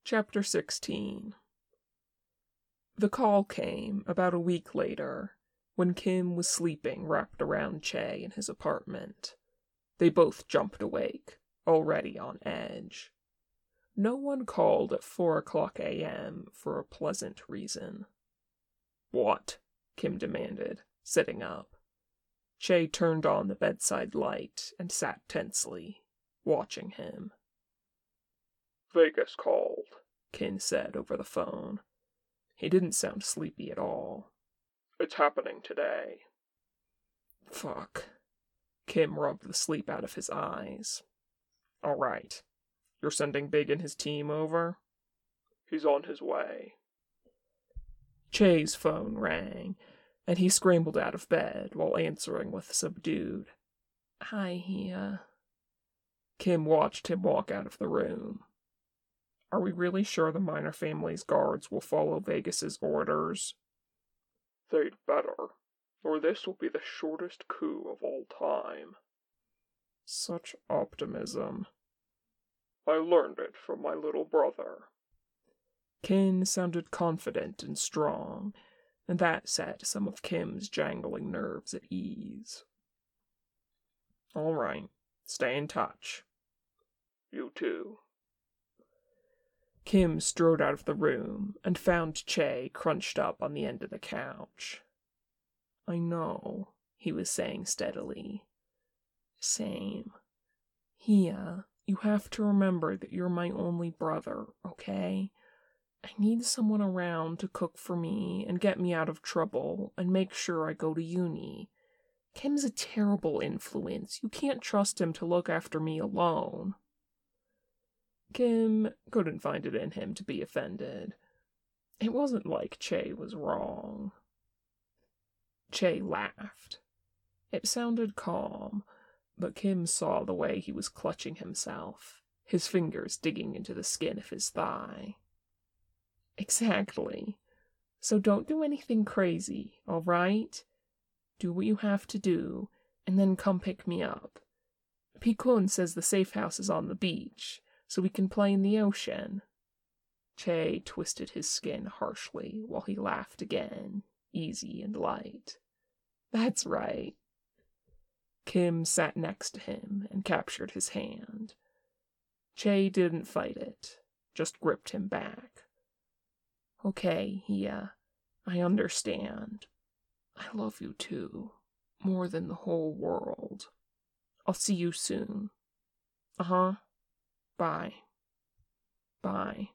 Chapter 16. The call came about a week later, when Kim was sleeping wrapped around Che in his apartment. They both jumped awake, already on edge. No one called at 4:00 a.m. for a pleasant reason. "What?" Kim demanded, sitting up. Che turned on the bedside light and sat tensely, watching him. "Vegas called," Kim said over the phone. He didn't sound sleepy at all. "It's happening today." Fuck. Kim rubbed the sleep out of his eyes. "All right. You're sending Big and his team over?" "He's on his way." Che's phone rang, and he scrambled out of bed while answering with subdued, "Hi, Hia." Kim watched him walk out of the room. "Are we really sure the Minor family's guards will follow Vegas's orders?" "They'd better, or this will be the shortest coup of all time." Such optimism. "I learned it from my little brother." Kim sounded confident and strong, and that set some of Kim's jangling nerves at ease. "All right, stay in touch." "You too." Kim strode out of the room and found Che crunched up on the end of the couch. "I know," he was saying steadily. "Same. Hia, you have to remember that you're my only brother, okay? I need someone around to cook for me and get me out of trouble and make sure I go to uni. Kim's a terrible influence. You can't trust him to look after me alone." Kim couldn't find it in him to be offended. It wasn't like Che was wrong. Che laughed. It sounded calm, but Kim saw the way he was clutching himself, his fingers digging into the skin of his thigh. "Exactly. So don't do anything crazy, all right? Do what you have to do, and then come pick me up. Pikun says the safe house is on the beach, so we can play in the ocean." Che twisted his skin harshly while he laughed again, easy and light. "That's right." Kim sat next to him and captured his hand. Che didn't fight it, just gripped him back. "Okay, Hia, I understand. I love you too, more than the whole world. I'll see you soon." "Uh-huh. Bye." "Bye."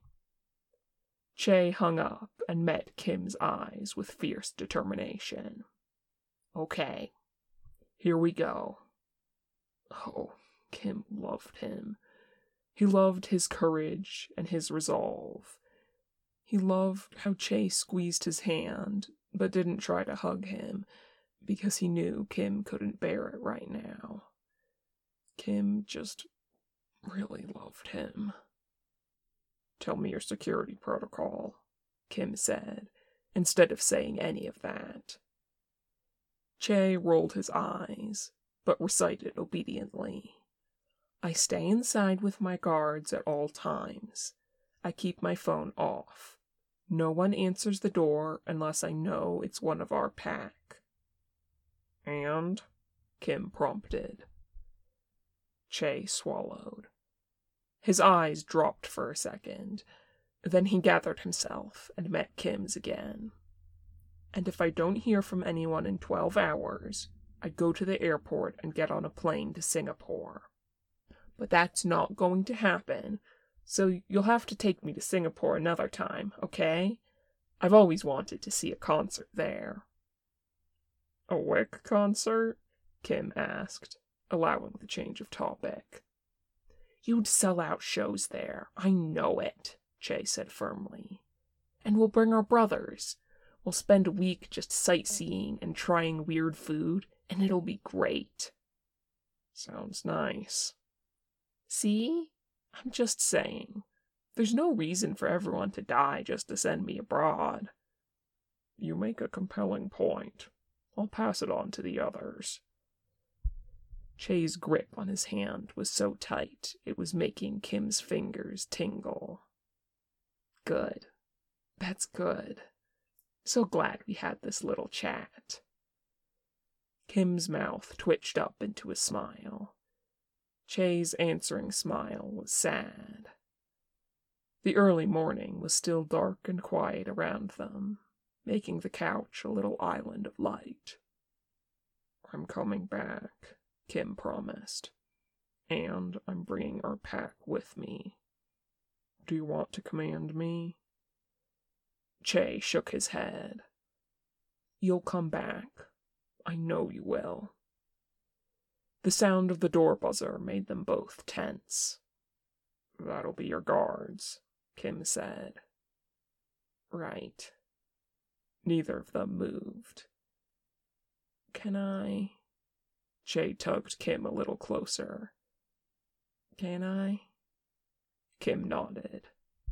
Che hung up and met Kim's eyes with fierce determination. "Okay, here we go." Oh, Kim loved him. He loved his courage and his resolve. He loved how Che squeezed his hand, but didn't try to hug him, because he knew Kim couldn't bear it right now. Kim just really loved him. "Tell me your security protocol," Kim said, instead of saying any of that. Che rolled his eyes, but recited obediently. "I stay inside with my guards at all times. I keep my phone off. No one answers the door unless I know it's one of our pack." "And?" Kim prompted. Che swallowed. His eyes dropped for a second. Then he gathered himself and met Kim's again. "And if I don't hear from anyone in 12 hours, I go to the airport and get on a plane to Singapore. But that's not going to happen, so you'll have to take me to Singapore another time, okay? I've always wanted to see a concert there." "A Wick concert?" Kim asked, allowing the change of topic. "You'd sell out shows there, I know it," Che said firmly. "And we'll bring our brothers. We'll spend a week just sightseeing and trying weird food, and it'll be great." "Sounds nice." "See? I'm just saying. There's no reason for everyone to die just to send me abroad." "You make a compelling point. I'll pass it on to the others." Che's grip on his hand was so tight it was making Kim's fingers tingle. Good. That's good. So glad we had this little chat. Kim's mouth twitched up into a smile. Che's answering smile was sad. The early morning was still dark and quiet around them, making the couch a little island of light. I'm coming back, Kim promised, and I'm bringing our pack with me. Do you want to command me? Che shook his head. You'll come back. I know you will. The sound of the door buzzer made them both tense. That'll be your guards, Kim said. Right. Neither of them moved. Can I? Che tugged Kim a little closer. Can I? Kim nodded.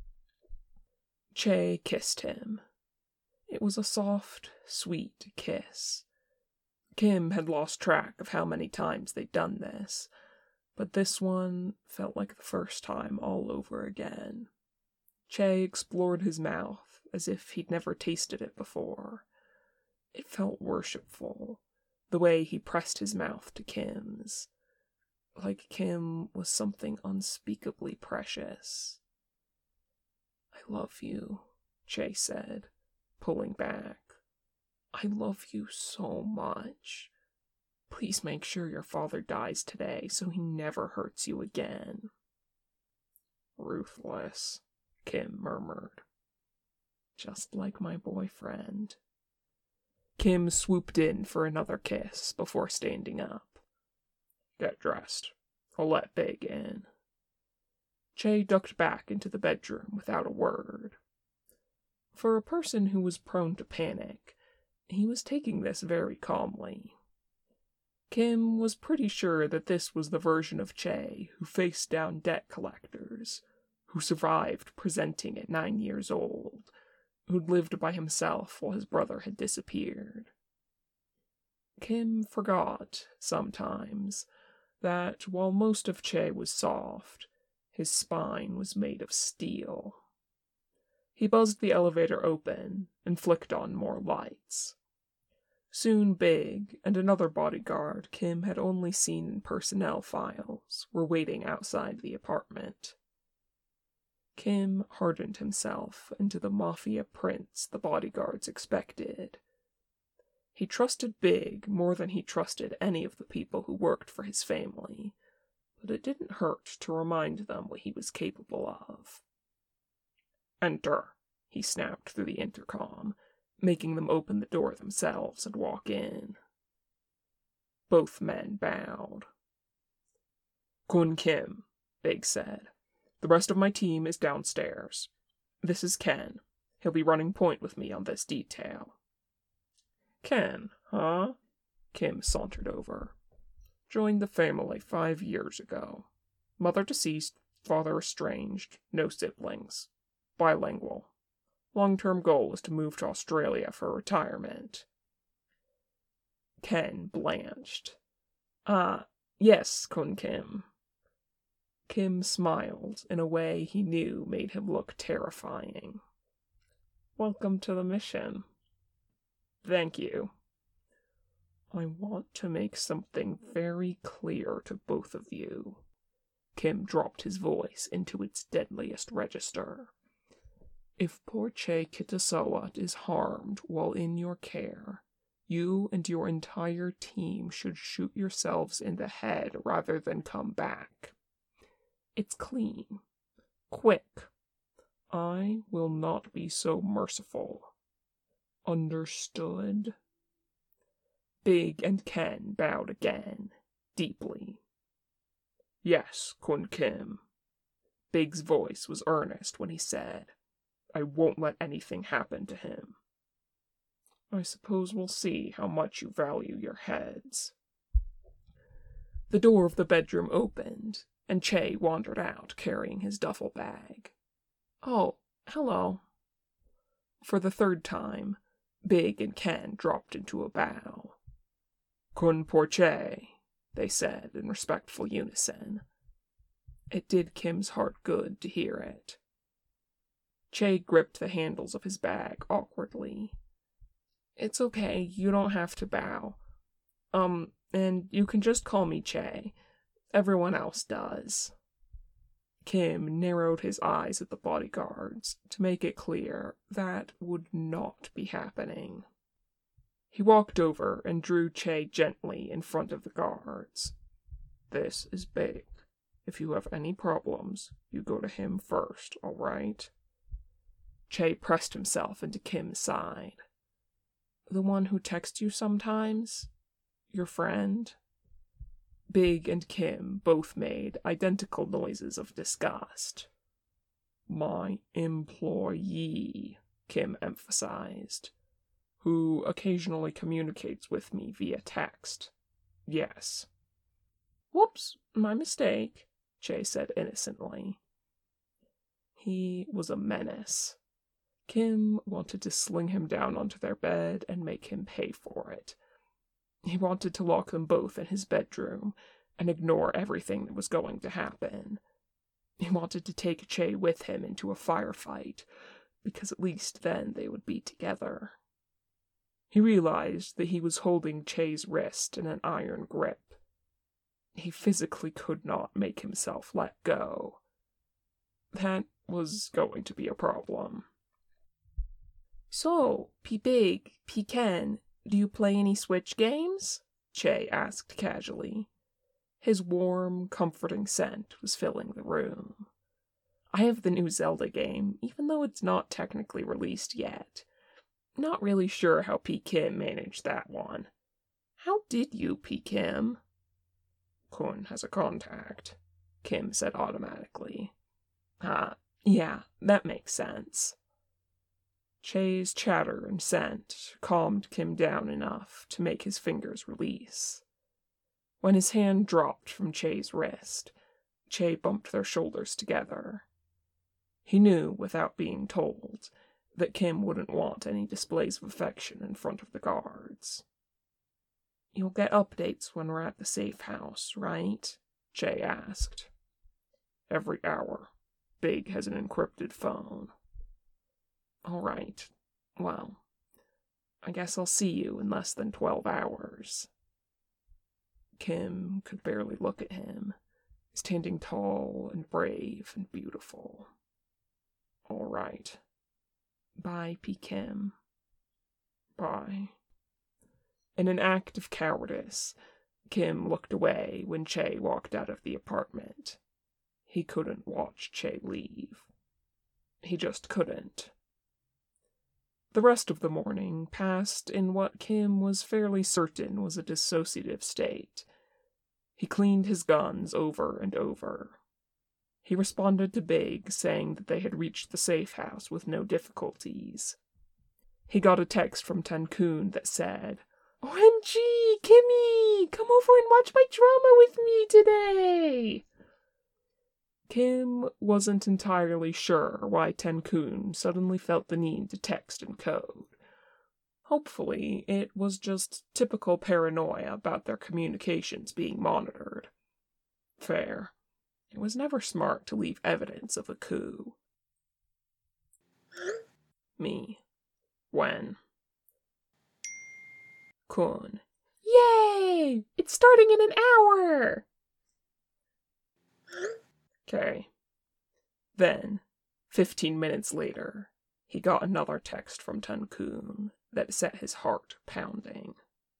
Che kissed him. It was a soft, sweet kiss. Kim had lost track of how many times they'd done this, but this one felt like the first time all over again. Che explored his mouth as if he'd never tasted it before. It felt worshipful, the way he pressed his mouth to Kim's, like Kim was something unspeakably precious. I love you, Che said, pulling back. I love you so much. Please make sure your father dies today so he never hurts you again. Ruthless, Kim murmured. Just like my boyfriend. Kim swooped in for another kiss before standing up. Get dressed. I'll let Big in. Che ducked back into the bedroom without a word. For a person who was prone to panic, he was taking this very calmly. Kim was pretty sure that this was the version of Che who faced down debt collectors, who survived presenting at 9 years old, who'd lived by himself while his brother had disappeared. Kim forgot, sometimes, that while most of Che was soft, his spine was made of steel. He buzzed the elevator open and flicked on more lights. Soon Big and another bodyguard Kim had only seen in personnel files were waiting outside the apartment. Kim hardened himself into the mafia prince the bodyguards expected. He trusted Big more than he trusted any of the people who worked for his family, but it didn't hurt to remind them what he was capable of. Enter, he snapped through the intercom, making them open the door themselves and walk in. Both men bowed. Kun Kim, Big said. The rest of my team is downstairs. This is Ken. He'll be running point with me on this detail. Ken, huh? Kim sauntered over. Joined the family 5 years ago. Mother deceased, father estranged, no siblings. Bilingual. Long-term goal is to move to Australia for retirement. Ken blanched. Yes, Kun Kim. Kim smiled in a way he knew made him look terrifying. Welcome to the mission. Thank you. I want to make something very clear to both of you. Kim dropped his voice into its deadliest register. If poor Che Kitasawat is harmed while in your care, you and your entire team should shoot yourselves in the head rather than come back. It's clean. Quick. I will not be so merciful. Understood? Big and Ken bowed again, deeply. Yes, Kun Kim. Big's voice was earnest when he said, I won't let anything happen to him. I suppose we'll see how much you value your heads. The door of the bedroom opened, and Che wandered out carrying his duffel bag. Oh, hello. For the third time, Big and Ken dropped into a bow. Kun por Che, they said in respectful unison. It did Kim's heart good to hear it. Che gripped the handles of his bag awkwardly. It's okay, you don't have to bow. And you can just call me Che. Everyone else does. Kim narrowed his eyes at the bodyguards to make it clear that would not be happening. He walked over and drew Che gently in front of the guards. This is Big. If you have any problems, you go to him first, all right? Che pressed himself into Kim's side. The one who texts you sometimes? Your friend? Big and Kim both made identical noises of disgust. My employee, Kim emphasized, who occasionally communicates with me via text. Yes. Whoops, my mistake, Che said innocently. He was a menace. Kim wanted to sling him down onto their bed and make him pay for it. He wanted to lock them both in his bedroom and ignore everything that was going to happen. He wanted to take Che with him into a firefight, because at least then they would be together. He realized that he was holding Che's wrist in an iron grip. He physically could not make himself let go. That was going to be a problem. So, P-Big, P-Ken, do you play any Switch games? Che asked casually. His warm, comforting scent was filling the room. I have the new Zelda game, even though it's not technically released yet. Not really sure how P-Kim managed that one. How did you, P-Kim? Kun has a contact, Kim said automatically. Yeah, that makes sense. Che's chatter and scent calmed Kim down enough to make his fingers release. When his hand dropped from Che's wrist, Che bumped their shoulders together. He knew, without being told, that Kim wouldn't want any displays of affection in front of the guards. You'll get updates when we're at the safe house, right? Che asked. Every hour. Big has an encrypted phone. All right. Well, I guess I'll see you in less than 12 hours. Kim could barely look at him, standing tall and brave and beautiful. All right. Bye, P. Kim. Bye. In an act of cowardice, Kim looked away when Che walked out of the apartment. He couldn't watch Che leave. He just couldn't. The rest of the morning passed in what Kim was fairly certain was a dissociative state. He cleaned his guns over and over. He responded to Big, saying that they had reached the safe house with no difficulties. He got a text from Tenkun that said, OMG, Kimmy, come over and watch my drama with me today! Kim wasn't entirely sure why Tenkun suddenly felt the need to text in code. Hopefully, it was just typical paranoia about their communications being monitored. Fair. It was never smart to leave evidence of a coup. Me. When? Kun. Yay! It's starting in an hour! Okay. Then, 15 minutes later, he got another text from Tenkun that set his heart pounding.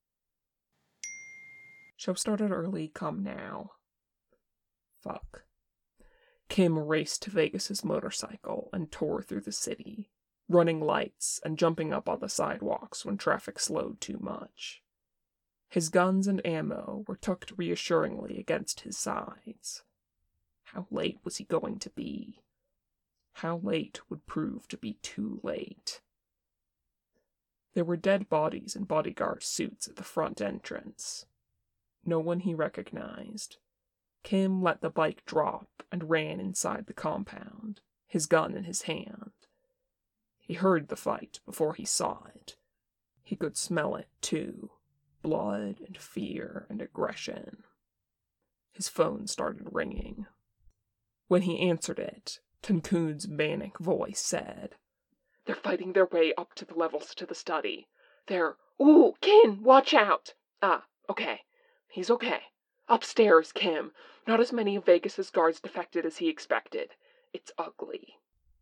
Show started early, come now. Fuck. Kim raced to Vegas's motorcycle and tore through the city, running lights and jumping up on the sidewalks when traffic slowed too much. His guns and ammo were tucked reassuringly against his sides. How late was he going to be? How late would prove to be too late? There were dead bodies in bodyguard suits at the front entrance. No one he recognized. Kim let the bike drop and ran inside the compound, his gun in his hand. He heard the fight before he saw it. He could smell it, too. Blood and fear and aggression. His phone started ringing. When he answered it, Tenkun's manic voice said. "They're fighting their way up to the levels to the study. They're... Ooh, Kin, watch out! Ah, okay. He's okay. Upstairs, Kim. Not as many of Vegas's guards defected as he expected. It's ugly."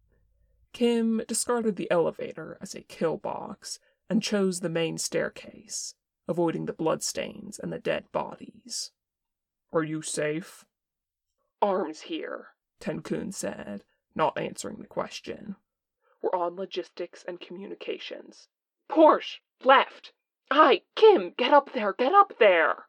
Kim discarded the elevator as a kill box and chose the main staircase, avoiding the bloodstains and the dead bodies. "Are you safe?" "Arms here," Tenkun said, not answering the question. "We're on logistics and communications. Porsche, left! Aye, Kim, get up there, get up there!"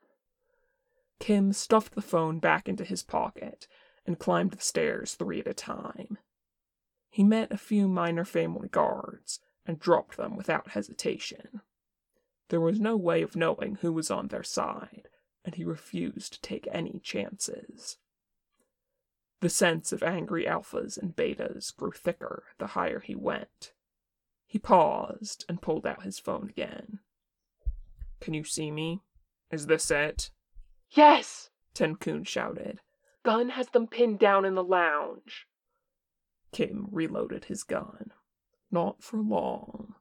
Kim stuffed the phone back into his pocket and climbed the stairs 3 at a time. He met a few minor family guards and dropped them without hesitation. There was no way of knowing who was on their side, and he refused to take any chances. The sense of angry alphas and betas grew thicker the higher he went. He paused and pulled out his phone again. "Can you see me? Is this it?" "Yes!" Tenkun shouted. "Gun has them pinned down in the lounge." Kim reloaded his gun. Not for long.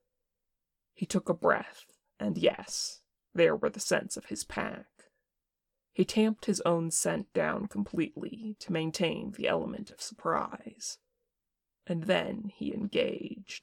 He took a breath, and yes, there were the scents of his pack. He tamped his own scent down completely to maintain the element of surprise. And then he engaged.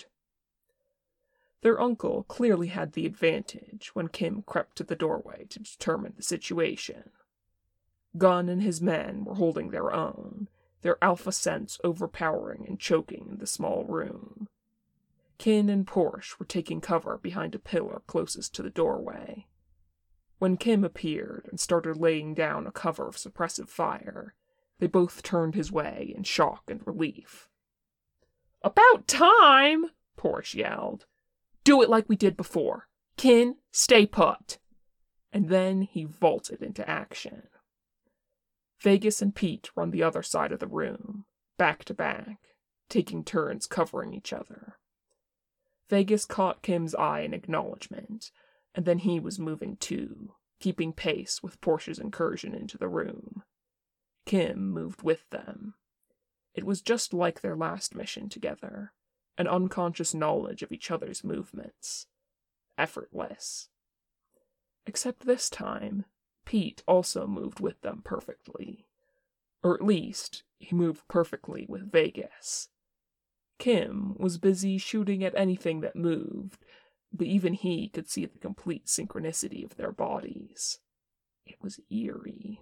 Their uncle clearly had the advantage when Kim crept to the doorway to determine the situation. Gunn and his men were holding their own, their alpha sense overpowering and choking in the small room. Kin and Porsche were taking cover behind a pillar closest to the doorway. When Kim appeared and started laying down a cover of suppressive fire, they both turned his way in shock and relief. "About time!" Porsche yelled. "Do it like we did before. Kin, stay put." And then he vaulted into action. Vegas and Pete were on the other side of the room, back to back, taking turns covering each other. Vegas caught Kim's eye in acknowledgement, and then he was moving too, keeping pace with Porsche's incursion into the room. Kim moved with them. It was just like their last mission together, an unconscious knowledge of each other's movements. Effortless. Except this time, Pete also moved with them perfectly. Or at least, he moved perfectly with Vegas. Kim was busy shooting at anything that moved, but even he could see the complete synchronicity of their bodies. It was eerie.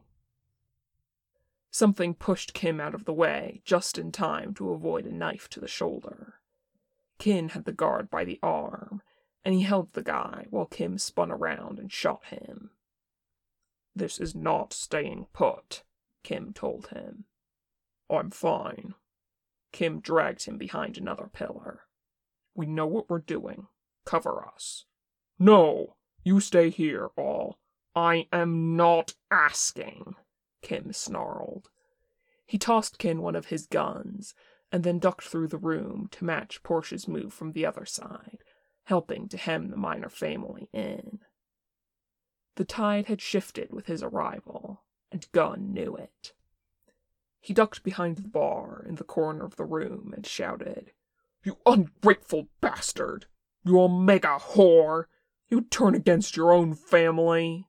Something pushed Kim out of the way just in time to avoid a knife to the shoulder. Kin had the guard by the arm, and he held the guy while Kim spun around and shot him. "This is not staying put," Kim told him. "I'm fine." Kim dragged him behind another pillar. "We know what we're doing. Cover us." "No! You stay here, all." "I am not asking," Kim snarled. He tossed Kin one of his guns, and then ducked through the room to match Porsche's move from the other side, helping to hem the minor family in. The tide had shifted with his arrival, and Gunn knew it. He ducked behind the bar in the corner of the room and shouted, "You ungrateful bastard! You omega whore! You'd turn against your own family!"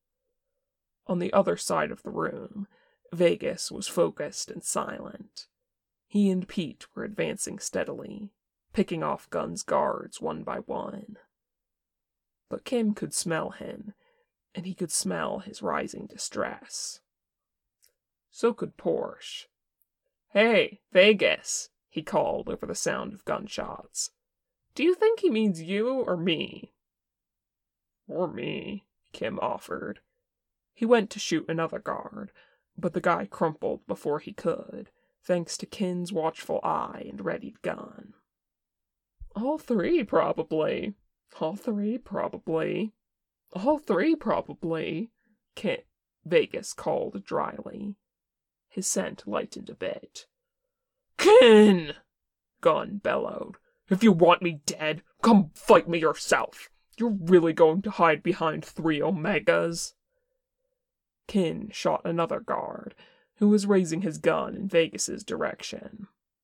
On the other side of the room, Vegas was focused and silent. He and Pete were advancing steadily, picking off Gunn's guards one by one. But Kim could smell him, and he could smell his rising distress. So could Porsche. "Hey, Vegas," he called over the sound of gunshots. "Do you think he means you or me?" "Or me," Kim offered. He went to shoot another guard, but the guy crumpled before he could, thanks to Kin's watchful eye and readied gun. All three, probably. All three, probably. All three, probably," Vegas called dryly. His scent lightened a bit. "Kin!" Gunn bellowed. "If you want me dead, come fight me yourself. You're really going to hide behind 3 Omegas?" Kin shot another guard, who was raising his gun in Vegas's direction.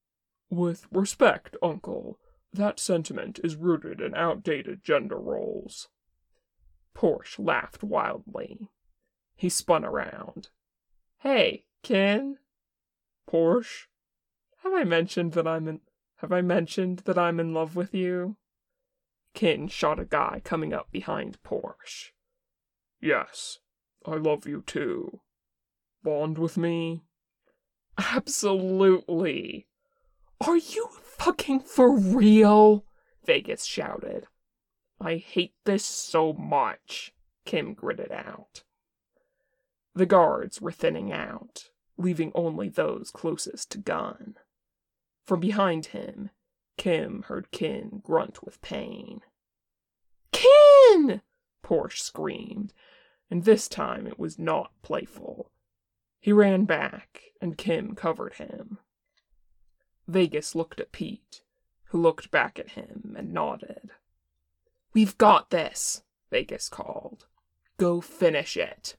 With respect, Uncle, that sentiment is rooted in outdated gender roles. Porsche laughed wildly. He spun around. Hey, Kin? Porsche? Have I mentioned that I'm in love with you? Kin shot a guy coming up behind Porsche. Yes, I love you too. Bond with me? Absolutely. Are you fucking for real? Vegas shouted. I hate this so much, Kim gritted out. The guards were thinning out, leaving only those closest to Gunn. From behind him, Kim heard Kin grunt with pain. Kin! Porsche screamed, and this time it was not playful. He ran back, and Kim covered him. Vegas looked at Pete, who looked back at him and nodded. We've got this, Vegas called. Go finish it.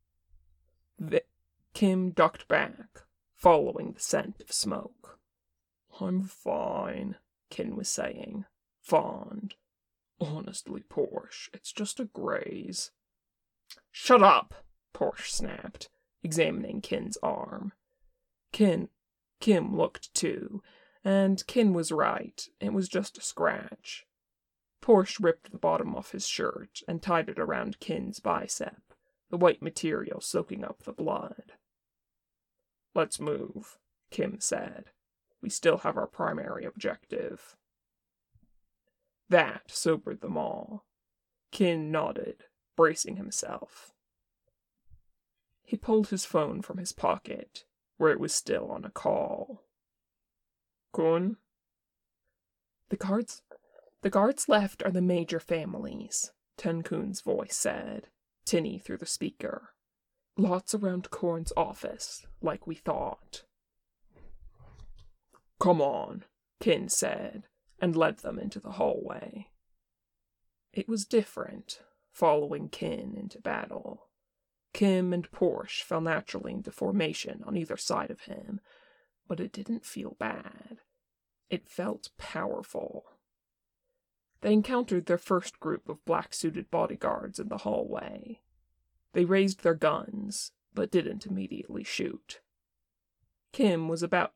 Kim ducked back, following the scent of smoke. I'm fine, Kin was saying, fond. Honestly, Porsche, it's just a graze. Shut up, Porsche snapped, examining Kin's arm. Kim looked too, and Kin was right. It was just a scratch. Porsche ripped the bottom off his shirt and tied it around Kin's bicep, the white material soaking up the blood. Let's move, Kim said. We still have our primary objective. That sobered them all. Kin nodded, bracing himself. He pulled his phone from his pocket, where it was still on a call. Kun? The guards left are the major families, Ten Kun's voice said, tinny through the speaker. Lots around Korn's office, like we thought. Come on, Kin said, and led them into the hallway. It was different, following Kin into battle. Kim and Porsche fell naturally into formation on either side of him, but it didn't feel bad. It felt powerful. They encountered their first group of black-suited bodyguards in the hallway. They raised their guns, but didn't immediately shoot. Kim was about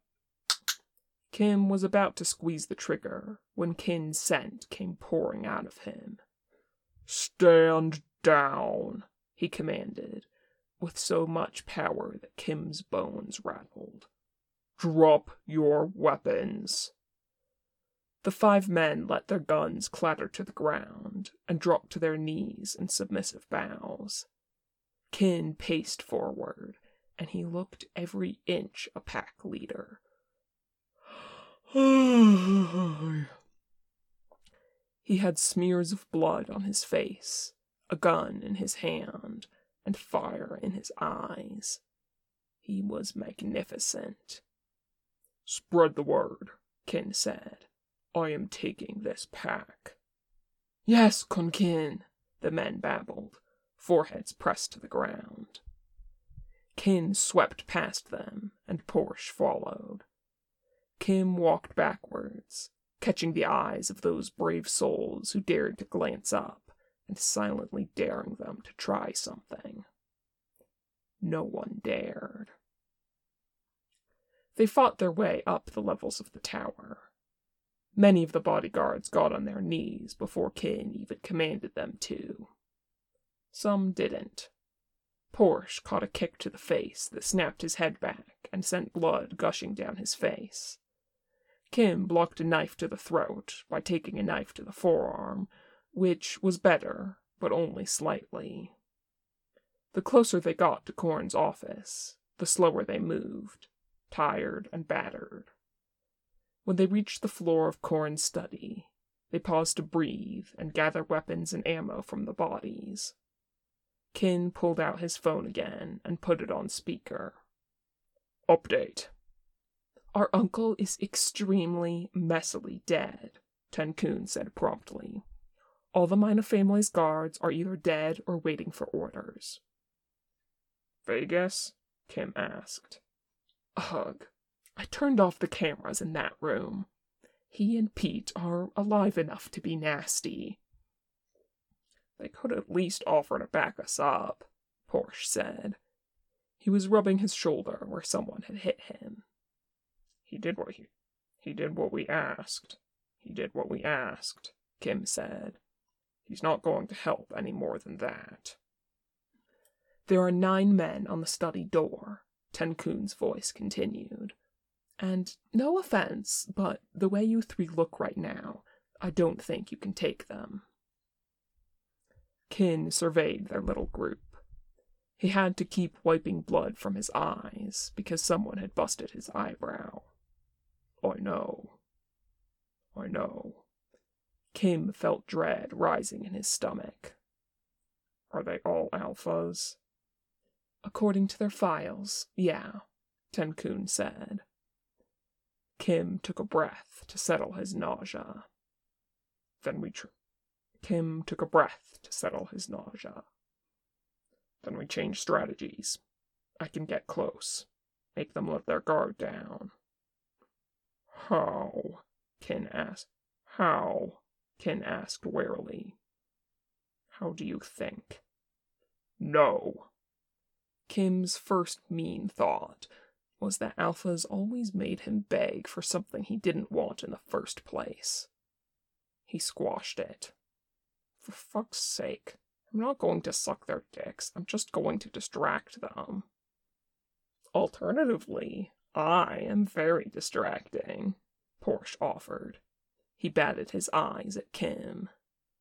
to squeeze the trigger when Kin's scent came pouring out of him. Stand down, he commanded, with so much power that Kim's bones rattled. Drop your weapons. The 5 men let their guns clatter to the ground and dropped to their knees in submissive bows. Kin paced forward, and he looked every inch a pack leader. He had smears of blood on his face, a gun in his hand, and fire in his eyes. He was magnificent. Spread the word, Kin said. I am taking this pack. Yes, Kin, the men babbled, foreheads pressed to the ground. Kin swept past them, and Porsche followed. Kim walked backwards, catching the eyes of those brave souls who dared to glance up, and silently daring them to try something. No one dared. They fought their way up the levels of the tower. Many of the bodyguards got on their knees before Kin even commanded them to. Some didn't. Porsche caught a kick to the face that snapped his head back and sent blood gushing down his face. Kim blocked a knife to the throat by taking a knife to the forearm, which was better, but only slightly. The closer they got to Korn's office, the slower they moved, tired and battered. When they reached the floor of Korn's study, they paused to breathe and gather weapons and ammo from the bodies. Kin pulled out his phone again and put it on speaker. Update. Our uncle is extremely messily dead, Ten Kun said promptly. All the Mina family's guards are either dead or waiting for orders. Vegas? Kim asked. Ugh. I turned off the cameras in that room. He and Pete are alive enough to be nasty. They could at least offer to back us up, Porsche said. He was rubbing his shoulder where someone had hit him. He did what we asked. He did what we asked, Kim said. He's not going to help any more than that. There are 9 men on the study door, Tenkun's voice continued. And no offense, but the way you 3 look right now, I don't think you can take them. Kin surveyed their little group. He had to keep wiping blood from his eyes because someone had busted his eyebrow. I know. Kim felt dread rising in his stomach. Are they all alphas? According to their files, yeah, Tenkun said. Kim took a breath to settle his nausea. Kim took a breath to settle his nausea. Then we change strategies. I can get close. Make them let their guard down. How? Kin asked. How? Kin asked warily. How do you think? No. Kim's first mean thought was that alphas always made him beg for something he didn't want in the first place. He squashed it. For fuck's sake, I'm not going to suck their dicks, I'm just going to distract them. Alternatively, I am very distracting, Porsche offered. He batted his eyes at Kim.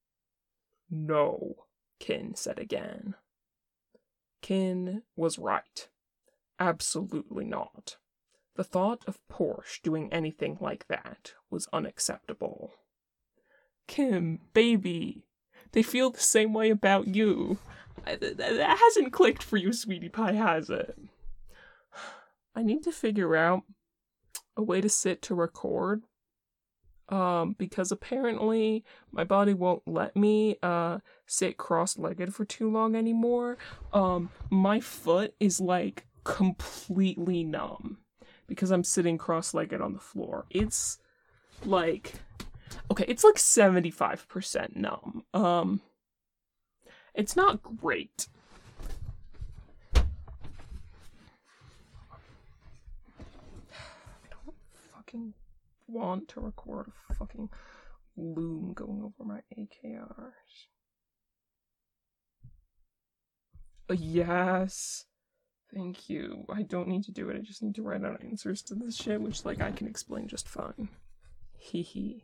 No, Kin said again. Kin was right. Absolutely not. The thought of Porsche doing anything like that was unacceptable. Kim, baby, they feel the same way about you. That hasn't clicked for you, sweetie pie, has it? I need to figure out a way to sit to record. Because apparently my body won't let me sit cross-legged for too long anymore. My foot is like completely numb because I'm sitting cross-legged on the floor. It's like 75% numb. It's not great. I don't fucking want to record a fucking loom going over my AKRs. Yes. Thank you. I don't need to do it. I just need to write out answers to this shit, which, like, I can explain just fine. Hee hee.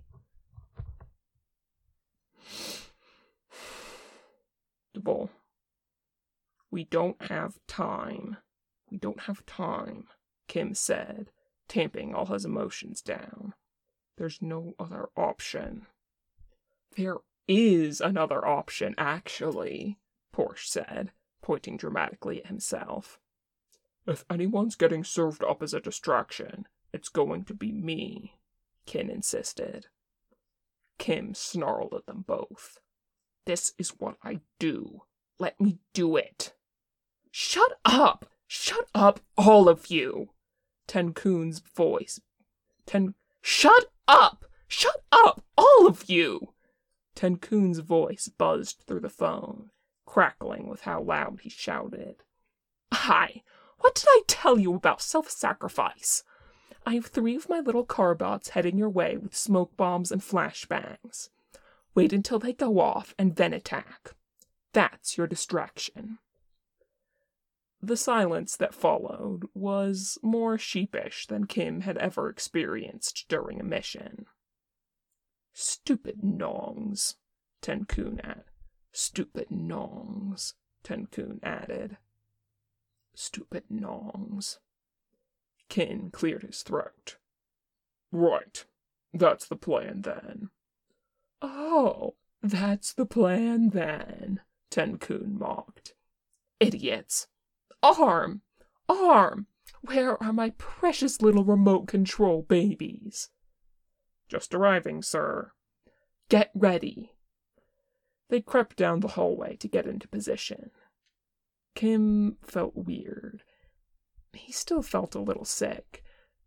Double. We don't have time. We don't have time, Kim said, tamping all his emotions down. There's no other option. There is another option, actually, Porsche said, pointing dramatically at himself. If anyone's getting served up as a distraction, it's going to be me, Kin insisted. Kim snarled at them both. This is what I do. Let me do it. Shut up! Shut up, all of you! Tenkun's voice. Shut up! Shut up, all of you! Tenkun's voice buzzed through the phone, crackling with how loud he shouted. Hi, what did I tell you about self-sacrifice? I have 3 of my little carbots heading your way with smoke bombs and flashbangs. Wait until they go off and then attack. That's your distraction. The silence that followed was more sheepish than Kim had ever experienced during a mission. Stupid nongs, Tenkun added. Stupid nongs, Tenkun added. Stupid nongs. Kin cleared his throat. Right. That's the plan, then. Oh, that's the plan, then, Tenkun mocked. Idiots. Arm! Arm! Where are my precious little remote control babies? Just arriving, sir. Get ready. They crept down the hallway to get into position. Kim felt weird. He still felt a little sick,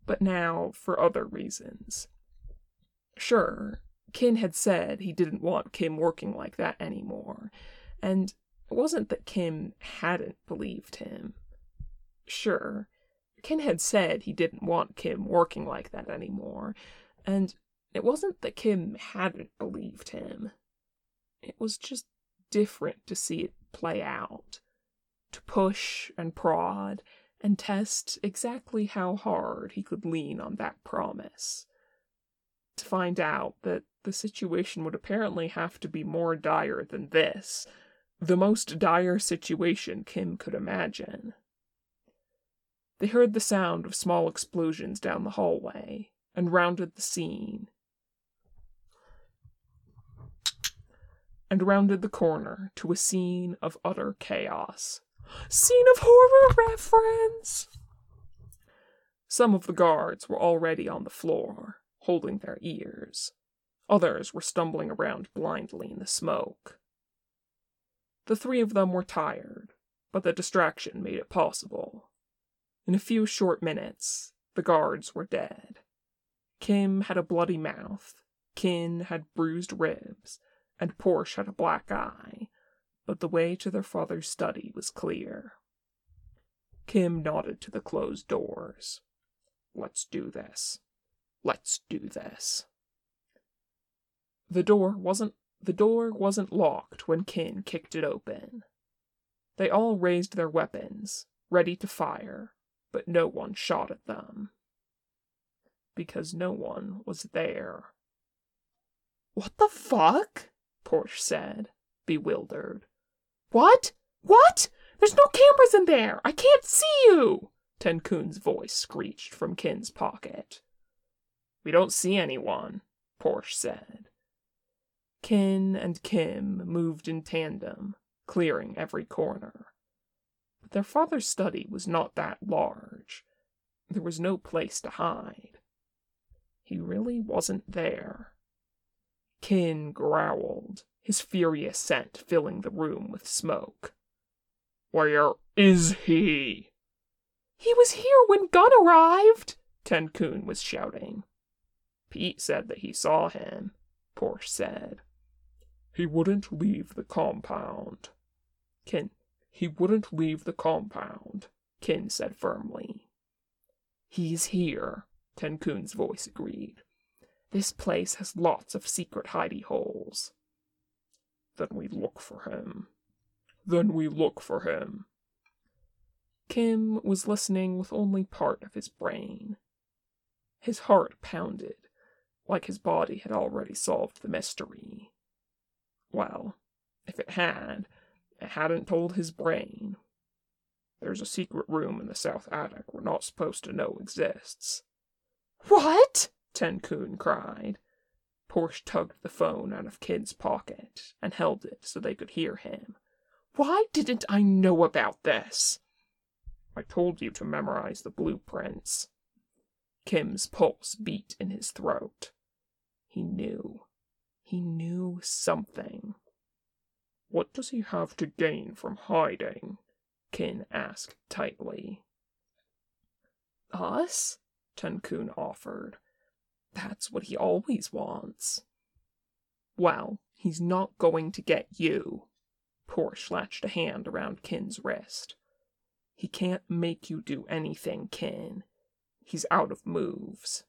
but now for other reasons. Sure, Kin had said he didn't want Kim working like that anymore, and it wasn't that Kim hadn't believed him. Sure, Kin had said he didn't want Kim working like that anymore, and it wasn't that Kim hadn't believed him. It was just different to see it play out, to push and prod and test exactly how hard he could lean on that promise. To find out that the situation would apparently have to be more dire than this, the most dire situation Kim could imagine. They heard the sound of small explosions down the hallway and rounded the scene. And rounded the corner to a scene of utter chaos. Scene of horror reference! Some of the guards were already on the floor, holding their ears. Others were stumbling around blindly in the smoke. The three of them were tired, but the distraction made it possible. In a few short minutes, the guards were dead. Kim had a bloody mouth, Kin had bruised ribs, and Porsche had a black eye, but the way to their father's study was clear. Kim nodded to the closed doors. Let's do this. Let's do this. The door wasn't locked when Kin kicked it open. They all raised their weapons, ready to fire, but no one shot at them. Because no one was there. What the fuck? Porsche said, bewildered. What? What? There's no cameras in there! I can't see you! Tenkun's voice screeched from Kin's pocket. We don't see anyone, Porsche said. Kin and Kim moved in tandem, clearing every corner. But their father's study was not that large. There was no place to hide. He really wasn't there. Kin growled, his furious scent filling the room with smoke. Where is he? He was here when Gunn arrived, Tenkun was shouting. Pete said that he saw him, Porsche said. He wouldn't leave the compound. He wouldn't leave the compound, Kin said firmly. He's here, Tenkun's voice agreed. This place has lots of secret hidey holes. Then we look for him. Kim was listening with only part of his brain. His heart pounded, like his body had already solved the mystery. Well, if it hadn't told his brain. There's a secret room in the south attic we're not supposed to know exists. What? Tenkun cried. Porsche tugged the phone out of Kid's pocket and held it so they could hear him. Why didn't I know about this? I told you to memorize the blueprints. Kim's pulse beat in his throat. He knew. He knew something. What does he have to gain from hiding? Kin asked tightly. Us? Tenkun offered. That's what he always wants. Well, he's not going to get you. Porsche latched a hand around Kin's wrist. He can't make you do anything, Kin. He's out of moves.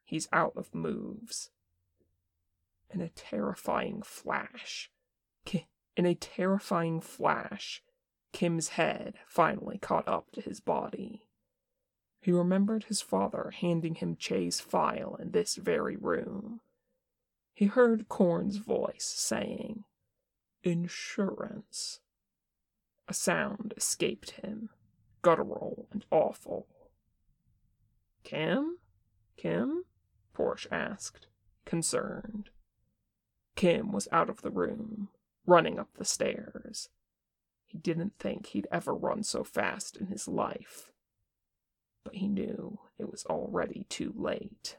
In a terrifying flash, Kim's head finally caught up to his body. He remembered his father handing him Che's file in this very room. He heard Korn's voice saying, "Insurance." A sound escaped him, guttural and awful. Kim? Porsche asked, concerned. Kim was out of the room, running up the stairs. He didn't think he'd ever run so fast in his life. But he knew it was already too late.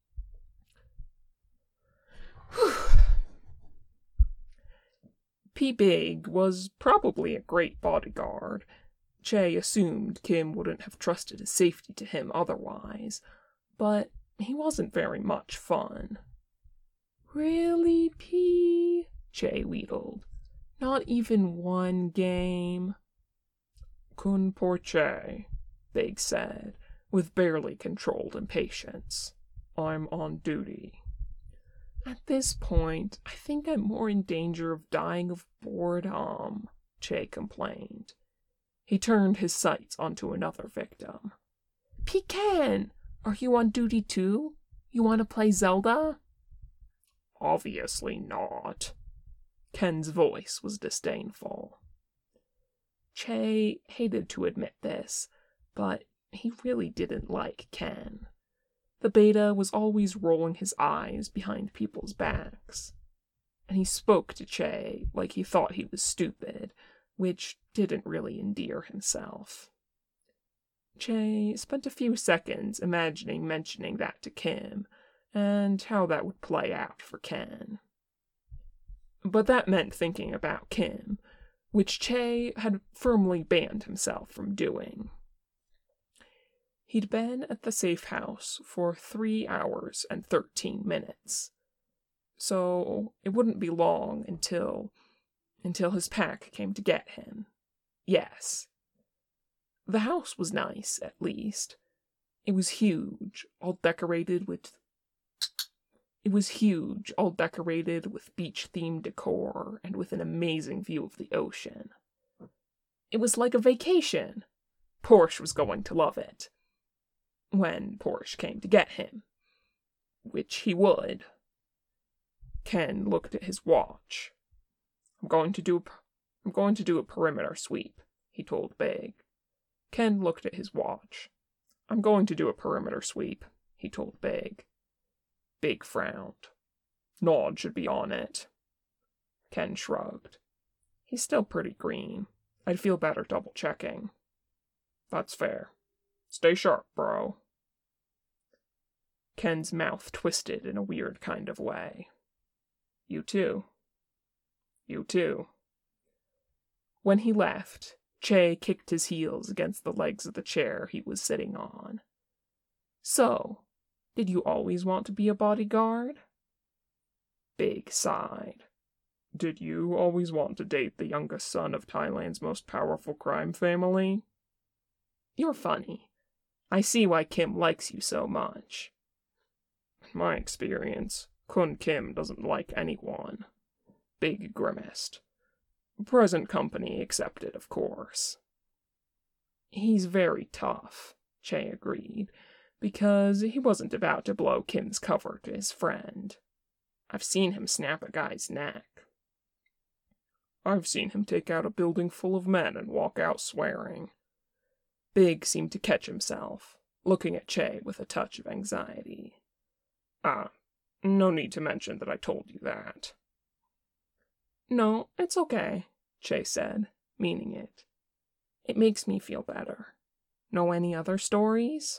P. Big was probably a great bodyguard. Che assumed Kim wouldn't have trusted his safety to him otherwise, but he wasn't very much fun. Really, P? Che wheedled. Not even one game? Kun por che, Big said, with barely controlled impatience. I'm on duty. At this point, I think I'm more in danger of dying of boredom, Che complained. He turned his sights onto another victim. Pecan, are you on duty too? You want to play Zelda? Obviously not. Ken's voice was disdainful. Che hated to admit this, but he really didn't like Ken. The beta was always rolling his eyes behind people's backs, and he spoke to Che like he thought he was stupid, which didn't really endear himself. Che spent a few seconds imagining mentioning that to Kim, and how that would play out for Ken. But that meant thinking about Kim, which Che had firmly banned himself from doing. He'd been at the safe house for 3 hours and 13 minutes, so it wouldn't be long until his pack came to get him. Yes. The house was nice, at least. It was huge, all decorated with beach-themed decor and with an amazing view of the ocean. It was like a vacation. Porsche was going to love it. When Porsche came to get him. Which he would. Ken looked at his watch. I'm going to do a perimeter sweep, he told Big. Ken looked at his watch. I'm going to do a perimeter sweep, he told Big. Big frowned. Nod should be on it. Ken shrugged. He's still pretty green. I'd feel better double-checking. That's fair. Stay sharp, bro. Ken's mouth twisted in a weird kind of way. You too. You too. When he left, Che kicked his heels against the legs of the chair he was sitting on. So, did you always want to be a bodyguard? Big sighed. Did you always want to date the youngest son of Thailand's most powerful crime family? You're funny. I see why Kim likes you so much. In my experience, Kun Kim doesn't like anyone. Big grimaced. Present company accepted, of course. He's very tough, Che agreed, because he wasn't about to blow Kim's cover to his friend. I've seen him snap a guy's neck. I've seen him take out a building full of men and walk out swearing. Big seemed to catch himself, looking at Che with a touch of anxiety. No need to mention that I told you that. No, it's okay, Che said, meaning it. It makes me feel better. Know any other stories?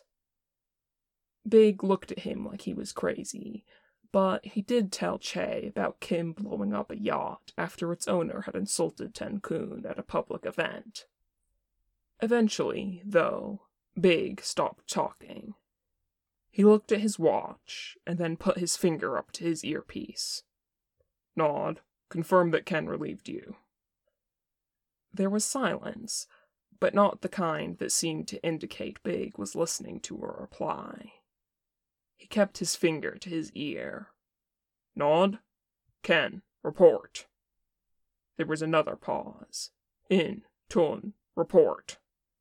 Big looked at him like he was crazy, but he did tell Che about Kim blowing up a yacht after its owner had insulted Tenkun at a public event. Eventually, though, Big stopped talking. He looked at his watch, and then put his finger up to his earpiece. Nod, confirm that Ken relieved you. There was silence, but not the kind that seemed to indicate Big was listening to a reply. He kept his finger to his ear. Nod? Ken, report. There was another pause. In, Tun, report.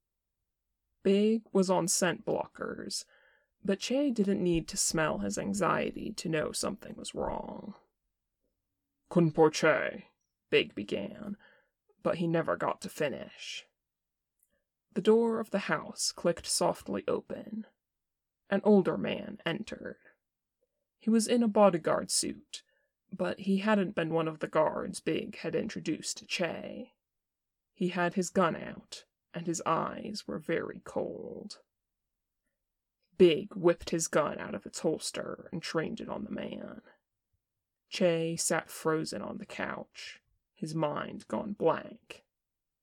Big was on scent blockers, but Che didn't need to smell his anxiety to know something was wrong. Kun por Che, Big began, but he never got to finish. The door of the house clicked softly open. An older man entered. He was in a bodyguard suit, but he hadn't been one of the guards Big had introduced to Che. He had his gun out, and his eyes were very cold. Big whipped his gun out of its holster and trained it on the man. Che sat frozen on the couch, his mind gone blank.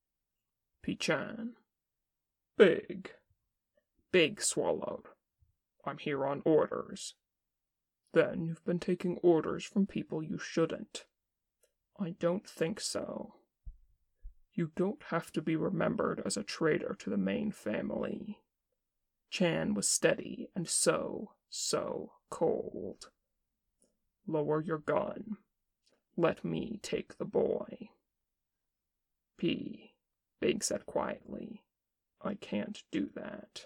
Pichan. Big. Big swallowed. I'm here on orders. Then you've been taking orders from people you shouldn't. I don't think so. You don't have to be remembered as a traitor to the main family. Chan was steady and so cold. Lower your gun. Let me take the boy. Big said quietly. I can't do that.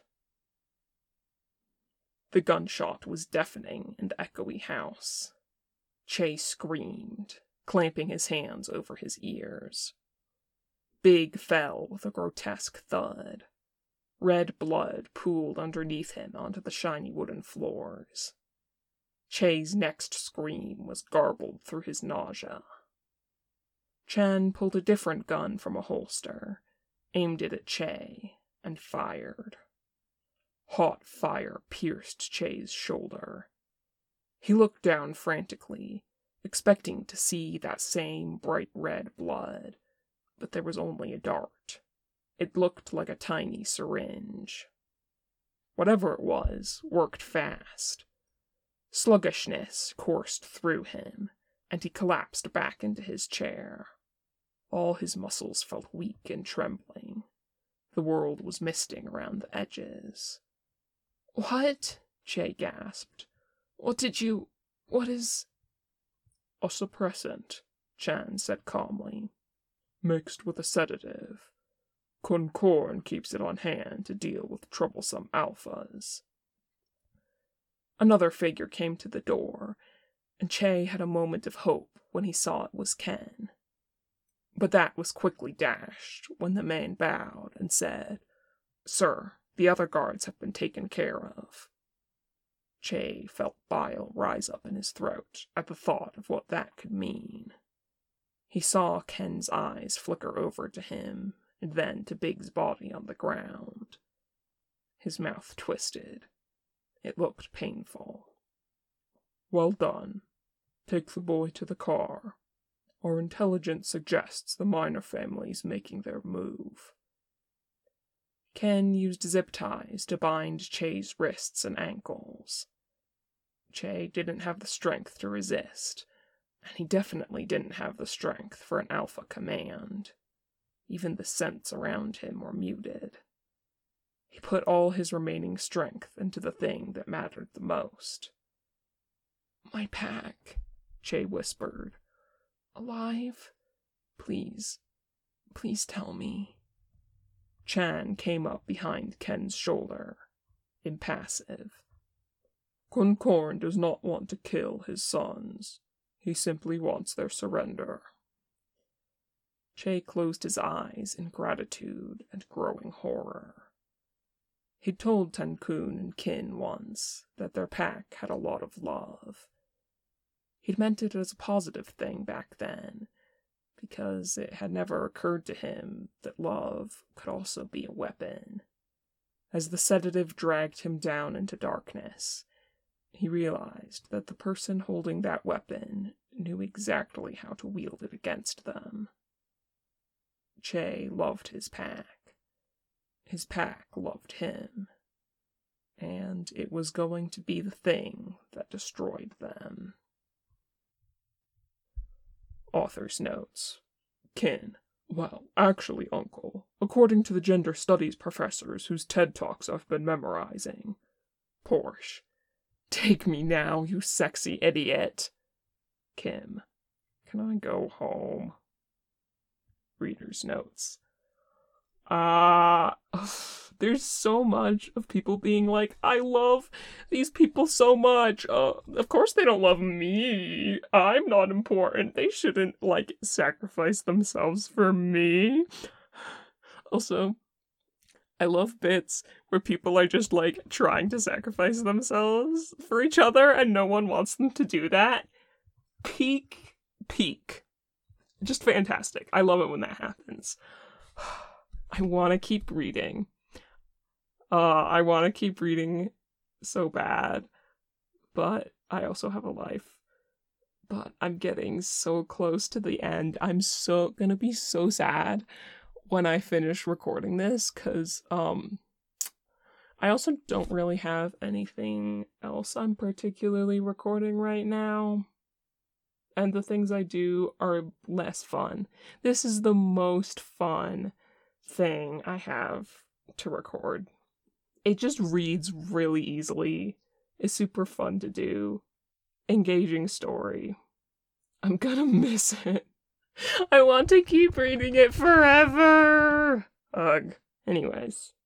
The gunshot was deafening in the echoey house. Che screamed, clamping his hands over his ears. Big fell with a grotesque thud. Red blood pooled underneath him onto the shiny wooden floors. Che's next scream was garbled through his nausea. Chan pulled a different gun from a holster, aimed it at Che, and fired. Hot fire pierced Che's shoulder. He looked down frantically, expecting to see that same bright red blood, but there was only a dart. It looked like a tiny syringe. Whatever it was worked fast. Sluggishness coursed through him, and he collapsed back into his chair. All his muscles felt weak and trembling. The world was misting around the edges. "What?" Che gasped. What is... "A suppressant," Chan said calmly. "Mixed with a sedative. Kun Korn keeps it on hand to deal with troublesome alphas." Another figure came to the door, and Che had a moment of hope when he saw it was Ken. But that was quickly dashed when the man bowed and said, "Sir, the other guards have been taken care of." Che felt bile rise up in his throat at the thought of what that could mean. He saw Ken's eyes flicker over to him, and then to Big's body on the ground. His mouth twisted. It looked painful. "Well done. Take the boy to the car. Our intelligence suggests the Minor family's making their move." Ken used zip ties to bind Che's wrists and ankles. Che didn't have the strength to resist, and he definitely didn't have the strength for an alpha command. Even the scents around him were muted. He put all his remaining strength into the thing that mattered the most. "My pack," Che whispered. "Alive? Please tell me." Chan came up behind Ken's shoulder, impassive. "Kun Korn does not want to kill his sons. He simply wants their surrender." Che closed his eyes in gratitude and growing horror. He'd told Tenkun and Kin once that their pack had a lot of love. He'd meant it as a positive thing back then, because it had never occurred to him that love could also be a weapon. As the sedative dragged him down into darkness, he realized that the person holding that weapon knew exactly how to wield it against them. Che loved his pack. His pack loved him. And it was going to be the thing that destroyed them. Author's notes. Kin. Well, actually, Uncle, according to the gender studies professors whose TED Talks I've been memorizing. Porsche. Take me now, you sexy idiot. Kim. Can I go home? Reader's notes. There's so much of people being like, I love these people so much. Of course they don't love me. I'm not important. They shouldn't, sacrifice themselves for me. Also, I love bits where people are just, trying to sacrifice themselves for each other and no one wants them to do that. Peak. Just fantastic. I love it when that happens. I want to keep reading. I want to keep reading so bad. But I also have a life. But I'm getting so close to the end. I'm gonna be so sad when I finish recording this, because, I also don't really have anything else I'm particularly recording right now. And the things I do are less fun. This is the most fun thing I have to record. It just reads really easily. It's super fun to do. Engaging story. I'm gonna miss it. I want to keep reading it forever. Ugh. Anyways.